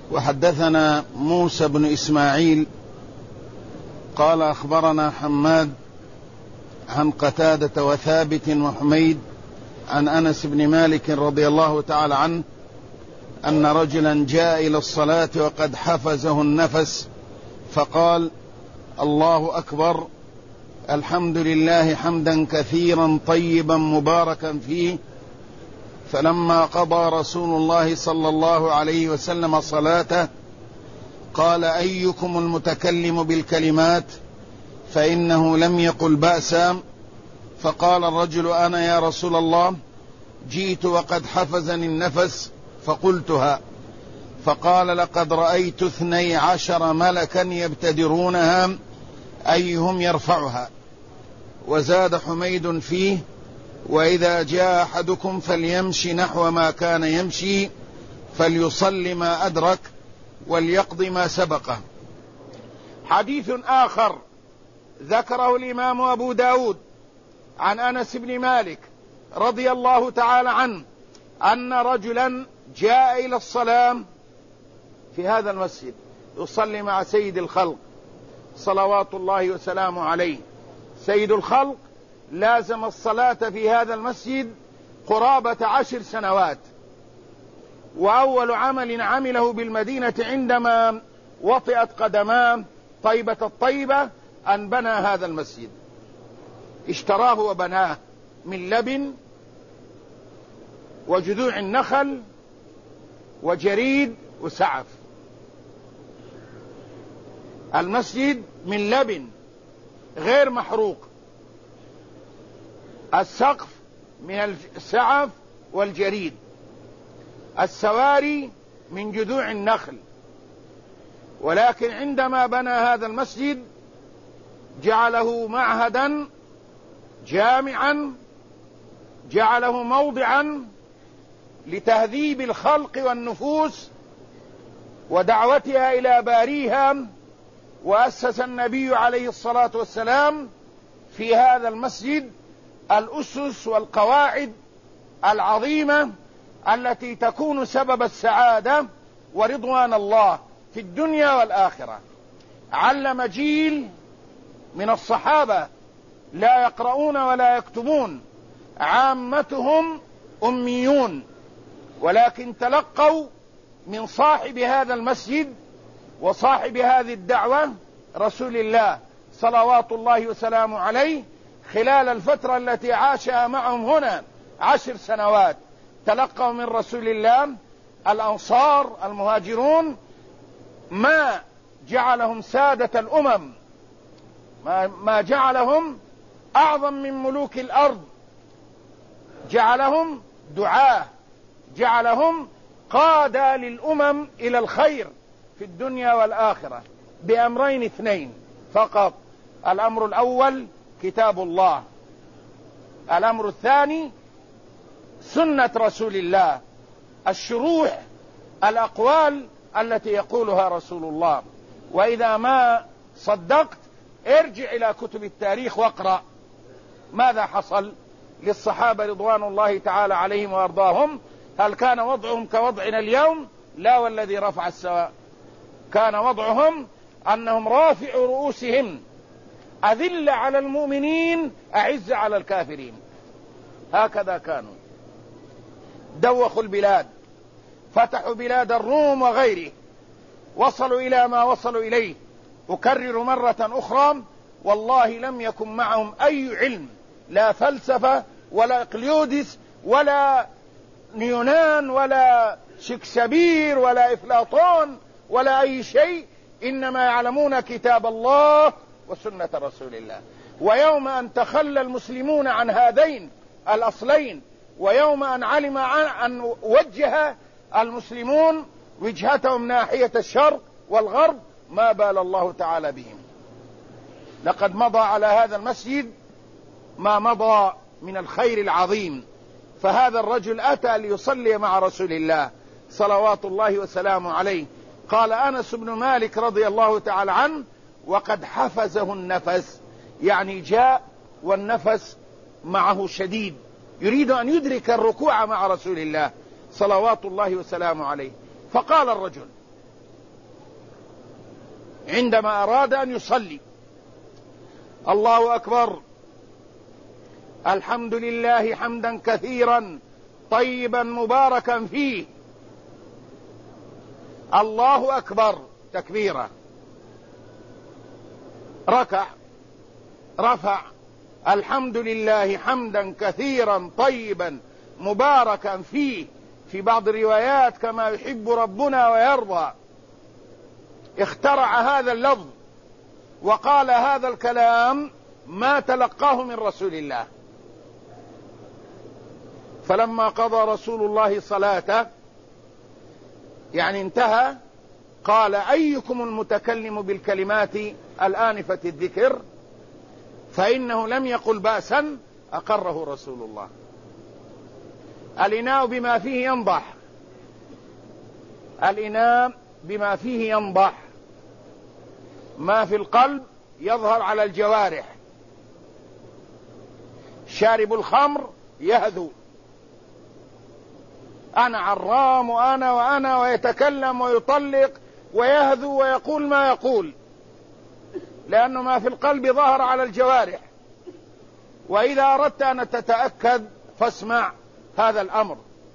وحدثنا موسى بن إسماعيل قال أخبرنا حماد عن قتادة وثابت وحميد عن أنس بن مالك رضي الله تعالى عنه أن رجلا جاء إلى الصلاة وقد حفزه النفس فقال: الله أكبر، الحمد لله حمدا كثيرا طيبا مباركا فيه. فلما قضى رسول الله صلى الله عليه وسلم صلاته قال: أيكم المتكلم بالكلمات؟ فإنه لم يقل بأسا. فقال الرجل: أنا يا رسول الله، جئت وقد حفزني النفس فقلتها. فقال: لقد رأيت 12 ملكا يبتدرونها أيهم يرفعها. وزاد حميد فيه: وإذا جاء أحدكم فليمشي نحو ما كان يمشي، فليصل ما أدرك، وليقض ما سبقه. حديث آخر ذكره الإمام أبو داود عن أنس بن مالك رضي الله تعالى عنه أن رجلا جاء إلى الصلاة في هذا المسجد يصلي مع سيد الخلق صلوات الله وسلامه عليه. سيد الخلق لازم الصلاة في هذا المسجد قرابة 10 سنوات، وأول عمل عمله بالمدينة عندما وطئت قدماه طيبة الطيبة أن بنى هذا المسجد. اشتراه وبناه من لبن وجذوع النخل وجريد وسعف. المسجد من لبن غير محروق، السقف من السعف والجريد، السواري من جذوع النخل. ولكن عندما بنى هذا المسجد جعله معهدا جامعا، جعله موضعا لتهذيب الخلق والنفوس ودعوتها إلى باريها. وأسس النبي عليه الصلاة والسلام في هذا المسجد الأسس والقواعد العظيمة التي تكون سبب السعادة ورضوان الله في الدنيا والآخرة. علم جيل من الصحابة لا يقرؤون ولا يكتبون، عامتهم أميون، ولكن تلقوا من صاحب هذا المسجد وصاحب هذه الدعوة رسول الله صلوات الله وسلامه عليه خلال الفترة التي عاشها معهم هنا 10 سنوات. تلقوا من رسول الله الأنصار المهاجرون ما جعلهم سادة الأمم، ما جعلهم أعظم من ملوك الأرض، جعلهم دعاة، جعلهم قادة للأمم إلى الخير في الدنيا والآخرة بأمرين 2 فقط. الأمر الأول كتاب الله، الأمر الثاني سنة رسول الله، الشروح، الأقوال التي يقولها رسول الله. وإذا ما صدقت ارجع إلى كتب التاريخ واقرأ ماذا حصل للصحابة رضوان الله تعالى عليهم وأرضاهم. هل كان وضعهم كوضعنا اليوم؟ لا، والذي رفع السواء. كان وضعهم أنهم رافع رؤوسهم، أذل على المؤمنين أعز على الكافرين. هكذا كانوا. دوخوا البلاد، فتحوا بلاد الروم وغيره، وصلوا إلى ما وصلوا إليه. أكرر مرة أخرى، والله لم يكن معهم أي علم، لا فلسفة ولا إقليودس ولا نيونان ولا شكسبير ولا إفلاطون ولا أي شيء، إنما يعلمون كتاب الله وسنة رسول الله. ويوم أن تخلى المسلمون عن هذين الأصلين، ويوم أن علم أن وجه المسلمون وجهتهم ناحية الشرق والغرب، ما بال الله تعالى بهم. لقد مضى على هذا المسجد ما مضى من الخير العظيم. فهذا الرجل أتى ليصلي مع رسول الله صلوات الله وسلامه عليه. قال أنس بن مالك رضي الله تعالى عنه: وقد حفزه النفس، يعني جاء والنفس معه شديد، يريد أن يدرك الركوع مع رسول الله صلوات الله وسلامه عليه. فقال الرجل: عندما أراد أن يصلي. الله أكبر، الحمد لله حمدا كثيرا طيبا مباركا فيه. الله أكبر تكبيرة، ركع، رفع، الحمد لله حمدا كثيرا طيبا مباركا فيه، في بعض الروايات كما يحب ربنا ويرضى. اخترع هذا اللفظ وقال هذا الكلام ما تلقاه من رسول الله. فلما قضى رسول الله صلاته، يعني انتهى، قال: أيكم المتكلم بالكلمات الآنفة الذكر؟ فإنه لم يقل بأسا، أقره رسول الله. الإناء بما فيه ينضح، الإناء بما فيه ينضح، ما في القلب يظهر على الجوارح. شارب الخمر يهذو، أنا عرام وأنا ويتكلم ويطلق ويهذو ويقول ما يقول، لأنه ما في القلب ظهر على الجوارح. وإذا أردت أن تتأكد فاسمع هذا الأمر.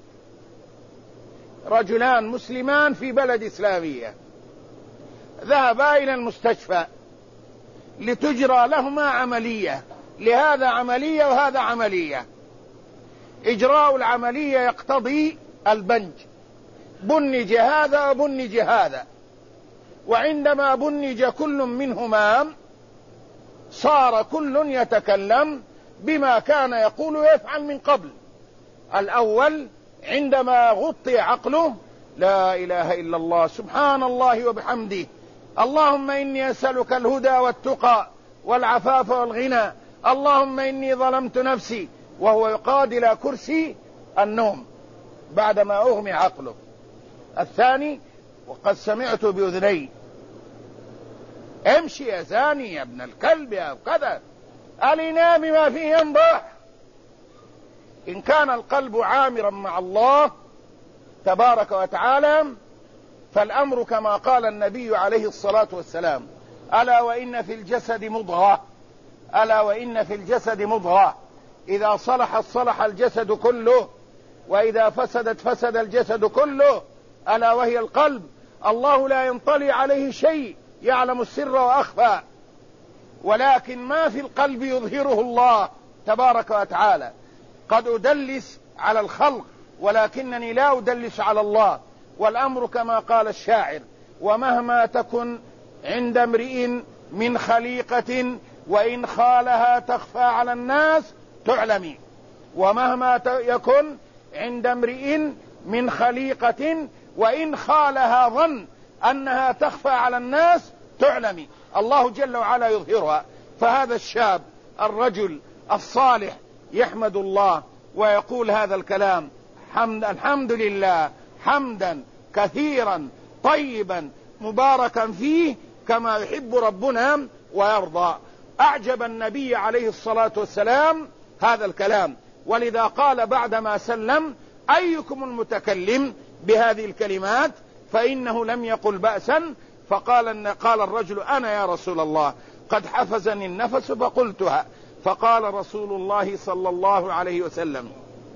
رجلان مسلمان في بلد إسلامية ذهبا إلى المستشفى لتجرى لهما عملية، لهذا عملية وهذا عملية. إجراء العملية يقتضي البنج، بنج هذا وبنج هذا، وعندما بنج كل منهما صار كل يتكلم بما كان يقول ويفعل من قبل. الأول عندما غطي عقله: لا إله إلا الله، سبحان الله وبحمده، اللهم إني أسألك الهدى والتقى والعفاف والغنى، اللهم إني ظلمت نفسي، وهو يقاد إلى كرسي النوم بعدما أغمي عقله. الثاني: وقد سمعت بأذني، امشي يا زاني يا ابن الكلب يا كذا. الإناء بما فيه ينضح. إن كان القلب عامرا مع الله تبارك وتعالى فالأمر كما قال النبي عليه الصلاة والسلام: ألا وإن في الجسد مضغة، ألا وإن في الجسد مضغة، إذا صلحت صلح الجسد كله، وإذا فسدت فسد الجسد كله، ألا وهي القلب. الله لا ينطلي عليه شيء، يعلم السر وأخفى، ولكن ما في القلب يظهره الله تبارك وتعالى. قد أدلس على الخلق ولكنني لا أدلس على الله. والأمر كما قال الشاعر: ومهما تكن عند امرئ من خليقة وإن خالها تخفى على الناس تعلمي. ومهما يكن عند امرئ من خليقة وإن خالها ظن أنها تخفى على الناس تعلمي. الله جل وعلا يظهرها. فهذا الشاب الرجل الصالح يحمد الله ويقول هذا الكلام: الحمد لله حمدا كثيرا طيبا مباركا فيه كما يحب ربنا ويرضى. أعجب النبي عليه الصلاة والسلام هذا الكلام، ولذا قال بعدما سلم: أيكم المتكلم بهذه الكلمات؟ فإنه لم يقل بأسا. قال الرجل: أنا يا رسول الله، قد حفزني النفس فقلتها. فقال رسول الله صلى الله عليه وسلم: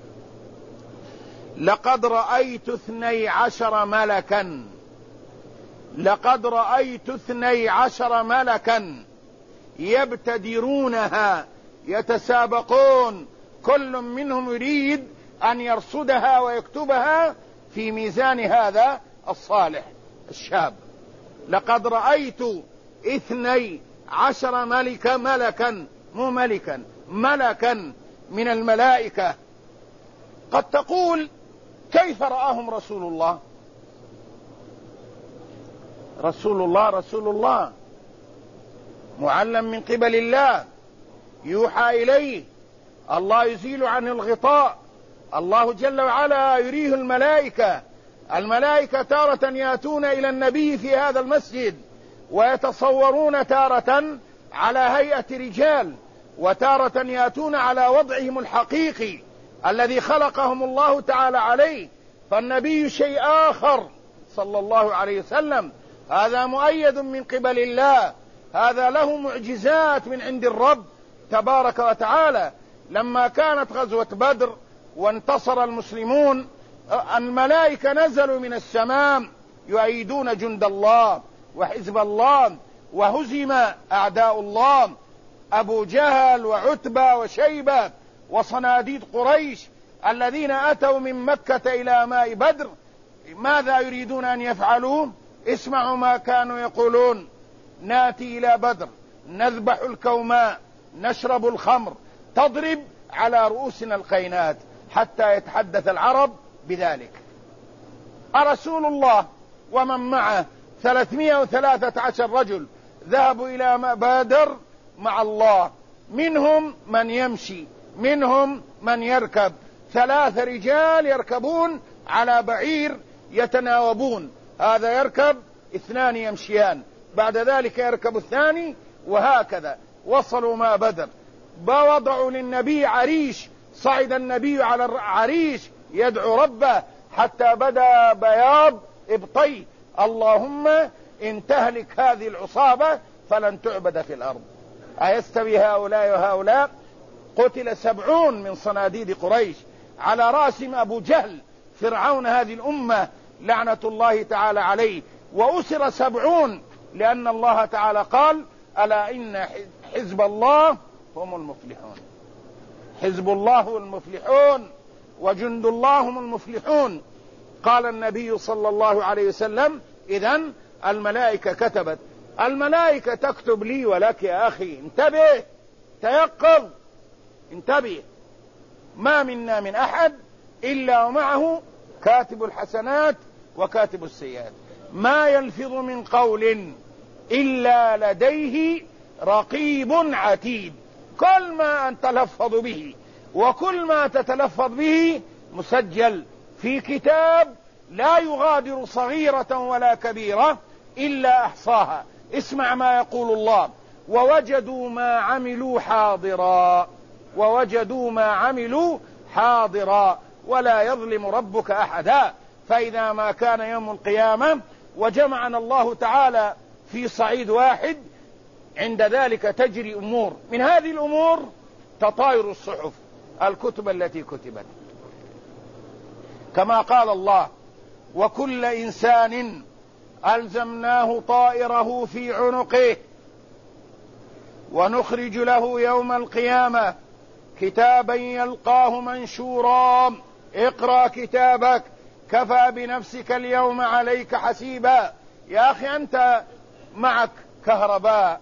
لقد رأيت 12 ملكا، لقد رأيت 12 ملكا يبتدرونها، يتسابقون، كل منهم يريد أن يرصدها ويكتبها في ميزان هذا الصالح الشاب. لقد رأيت 12 ملكا، مو ملكا، ملكا من الملائكة. قد تقول: كيف رآهم رسول الله؟ رسول الله معلم من قبل الله، يوحى إليه، الله يزيل عنه الغطاء، الله جل وعلا يريه الملائكة. الملائكة تارة يأتون إلى النبي في هذا المسجد ويتصورون تارة على هيئة رجال، وتارة يأتون على وضعهم الحقيقي الذي خلقهم الله تعالى عليه. فالنبي شيء آخر صلى الله عليه وسلم، هذا مؤيد من قبل الله، هذا له معجزات من عند الرب تبارك وتعالى. لما كانت غزوة بدر وانتصر المسلمون، الملائكة نزلوا من السماء يؤيدون جند الله وحزب الله، وهزم أعداء الله أبو جهل وعتبة وشيبة وصناديد قريش الذين أتوا من مكة إلى ماء بدر. ماذا يريدون أن يفعلوا؟ اسمعوا ما كانوا يقولون: ناتي إلى بدر نذبح الكوماء نشرب الخمر تضرب على رؤوسنا القينات حتى يتحدث العرب بذلك. رسول الله ومن معه 313 رجل ذهبوا إلى بدر مع الله، منهم من يمشي منهم من يركب، 3 رجال يركبون على بعير يتناوبون، هذا يركب 2 يمشيان، بعد ذلك يركب الثاني، وهكذا وصلوا مع بدر. ووضعوا للنبي عريش، صعد النبي على العريش يدعو ربه حتى بدا بياض ابطيه: اللهم إن تهلك هذه العصابة فلن تعبد في الأرض. أيستوي هؤلاء وهؤلاء؟ قتل 70 من صناديد قريش، على رأسهم أبو جهل فرعون هذه الأمة لعنة الله تعالى عليه، وأسر 70 لأن الله تعالى قال: ألا إن حزب الله هم المفلحون. حزب الله هم المفلحون وجند الله هم المفلحون. قال النبي صلى الله عليه وسلم: إذن الملائكة كتبت. الملائكة تكتب لي ولك يا أخي، انتبه، تيقظ، انتبه. ما منا من أحد إلا ومعه كاتب الحسنات وكاتب السيئات، ما يلفظ من قول إلا لديه رقيب عتيد. كل ما أن تلفظ به وكل ما تتلفظ به مسجل في كتاب لا يغادر صغيرة ولا كبيرة إلا أحصاها. اسمع ما يقول الله: ووجدوا ما عملوا حاضرا، ووجدوا ما عملوا حاضرا ولا يظلم ربك أحدا. فإذا ما كان يوم القيامة وجمعنا الله تعالى في صعيد واحد، عند ذلك تجري أمور، من هذه الأمور تطاير الصحف، الكتب التي كتبت، كما قال الله: وكل إنسان ألزمناه طائره في عنقه ونخرج له يوم القيامة كتابا يلقاه منشورا اقرأ كتابك كفى بنفسك اليوم عليك حسيبا. يا أخي أنت معك كهرباء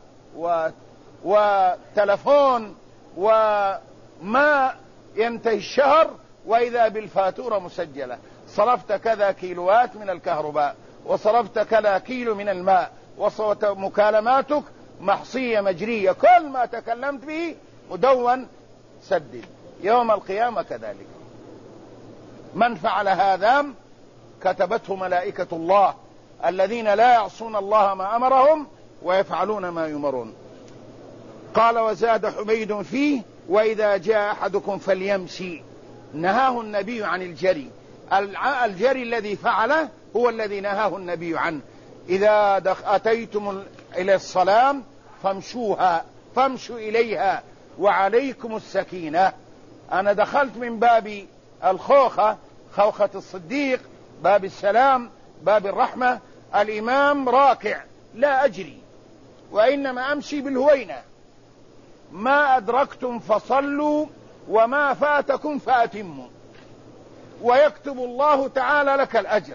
وتلفون وما ينتهي الشهر وإذا بالفاتورة مسجلة، صرفت كذا كيلوات من الكهرباء وصرفت كذا كيلو من الماء، ومكالماتك محصية مجرية، كل ما تكلمت به مدون سدد. يوم القيامة كذلك. من فعل هذا كتبته ملائكة الله الذين لا يعصون الله ما أمرهم ويفعلون ما يؤمرون. قال: وزاد حميد فيه: وإذا جاء أحدكم فليمشي. نهاه النبي عن الجري، الجري الذي فعله هو الذي نهاه النبي عنه. إذا أتيتم إلى الصلاة فامشوا إليها وعليكم السكينة. أنا دخلت من باب الخوخة، خوخة الصديق، باب السلام، باب الرحمة، الإمام راكع، لا أجري وإنما أمشي بالهوينة. ما أدركتم فصلوا وما فاتكم فأتموا، ويكتب الله تعالى لك الأجر.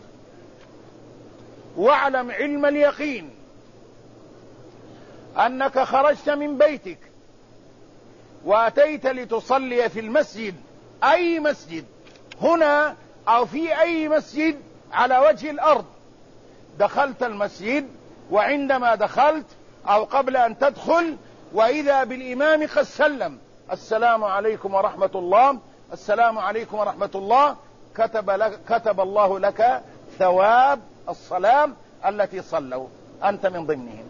واعلم علم اليقين أنك خرجت من بيتك وأتيت لتصلي في المسجد، أي مسجد، هنا أو في أي مسجد على وجه الأرض، دخلت المسجد، وعندما دخلت أو قبل أن تدخل وإذا بالإمام قد سلم: السلام عليكم ورحمة الله، السلام عليكم ورحمة الله، كتب الله لك ثواب الصلاة التي صلوا، أنت من ضمنهم.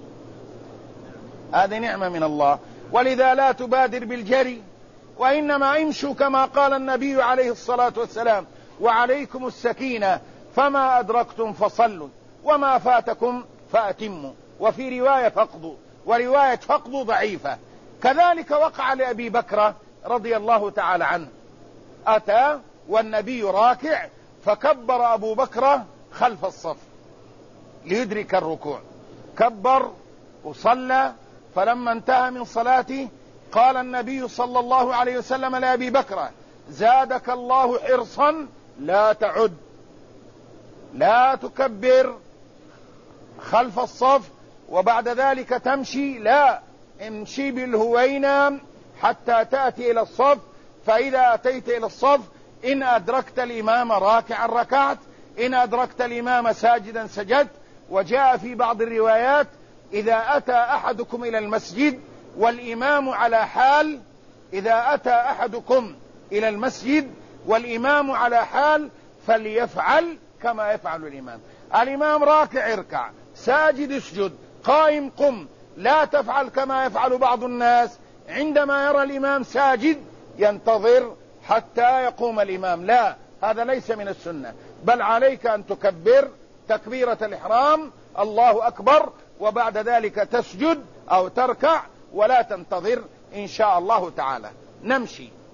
هذه نعمة من الله. ولذا لا تبادر بالجري، وإنما امشوا كما قال النبي عليه الصلاة والسلام: وعليكم السكينة، فما أدركتم فصلوا وما فاتكم فأتموا، وفي رواية فقضوا، ورواية فقضوا ضعيفة. كذلك وقع لأبي بكر رضي الله تعالى عنه، أتى والنبي راكع فكبر أبو بكر خلف الصف ليدرك الركوع، كبر وصلى، فلما انتهى من صلاته قال النبي صلى الله عليه وسلم لأبي بكر: زادك الله حرصا لا تعد، لا تكبر خلف الصف وبعد ذلك تمشي، لا، امشي بالهوينة حتى تأتي إلى الصف، فإذا أتيت إلى الصف إن أدركت الإمام راكعا ركعت، إن أدركت الإمام ساجدا سجدت. وجاء في بعض الروايات: إذا أتى أحدكم إلى المسجد والإمام على حال، إذا أتى أحدكم إلى المسجد والإمام على حال فليفعل كما يفعل الإمام. الإمام راكع اركع، ساجد اسجد، قائم قم، لا تفعل كما يفعل بعض الناس عندما يرى الإمام ساجد ينتظر حتى يقوم الإمام، لا، هذا ليس من السنة، بل عليك أن تكبر تكبيرة الإحرام الله أكبر، وبعد ذلك تسجد أو تركع ولا تنتظر إن شاء الله تعالى. نمشي.